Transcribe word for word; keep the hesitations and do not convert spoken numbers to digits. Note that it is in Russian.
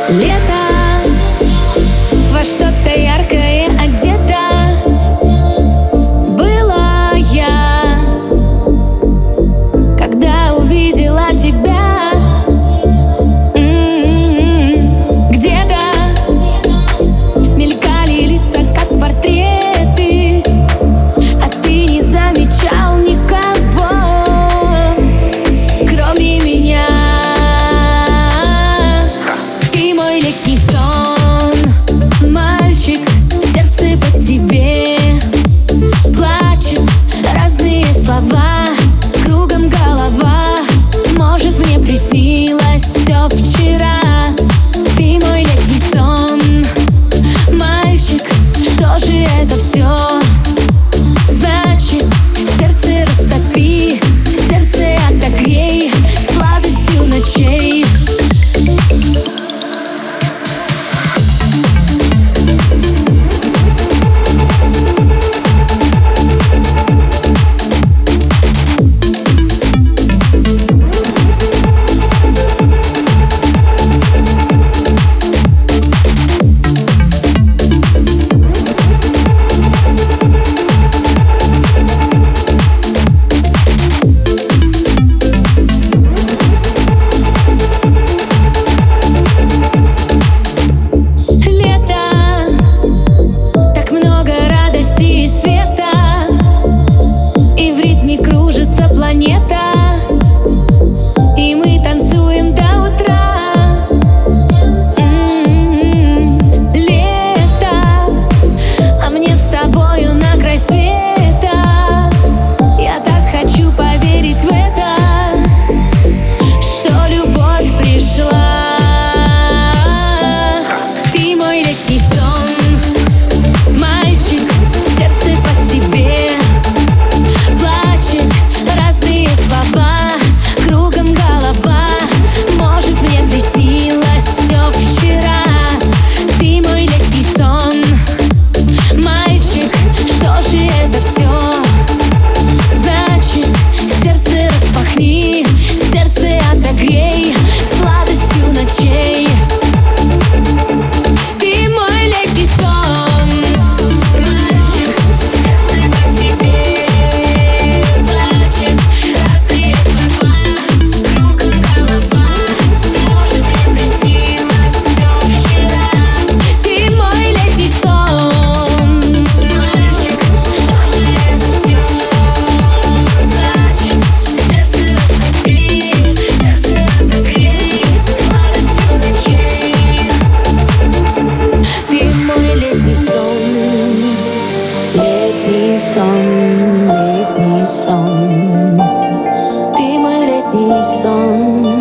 Лето во что-то яркое одета была я, когда увидела тебя. М-м-м. Где-то мелькали лица, как портреты, а ты не замечал никого, кроме меня. Ты мой летний сон, мальчик, сердце по тебе плачет, разные слова, кругом голова. Может, мне приснилось все вчера. Ты мой летний сон, мальчик, что же это все значит? Сердце растопи, сердце отогрей сладостью ночей. Планета, и мы танцуем до утра. М-м-м. Лето, а мне с тобою на край света. Я так хочу поверить в это, что любовь пришла. Ты мой летний сон, мальчик, сердце под тебе плачет, разные слова, кругом голова. Может, мне приснилось все вчера. Ты мой летний сон, мальчик, что же это все значит? Сердце распахни, сердце отогрей сладостью ночей. Ты мой летний сон, мальчик, сердце по тебе плачет, разные слова, кругом голова. Может, мне приснилось все вчера. Ты мой летний сон, мальчик, что же это все значит? Сердце распахни, сердце отогрей сладостью ночей. Ты мой летний сон, летний сон, летний сон. Ты мой летний сон.